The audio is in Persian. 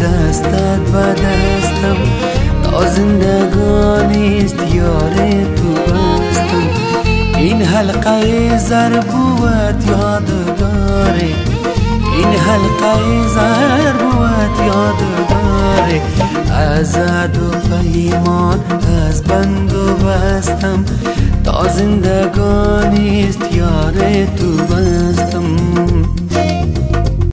دستت و دستم، تا زندگانیست یار تو بستم. این حلقه زر بود یادگاره، این حلقه زر بود یادگاره. از عهد و پیمان از بند و بستم، تا زندگانیست یار تو بستم.